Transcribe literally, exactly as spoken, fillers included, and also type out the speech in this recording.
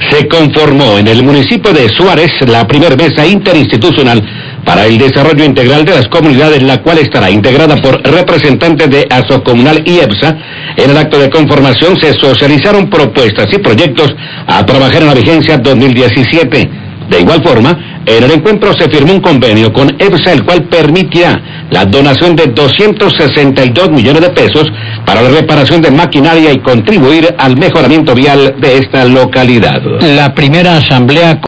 Se conformó en el municipio de Suárez la primera mesa interinstitucional para el desarrollo integral de las comunidades, la cual estará integrada por representantes de Asocomunal y EPSA. En el acto de conformación se socializaron propuestas y proyectos a trabajar en la vigencia dos mil diecisiete. De igual forma, en el encuentro se firmó un convenio con EPSA, el cual permitirá la donación de doscientos sesenta y dos millones de pesos para la reparación de maquinaria y contribuir al mejoramiento vial de esta localidad. La primera asamblea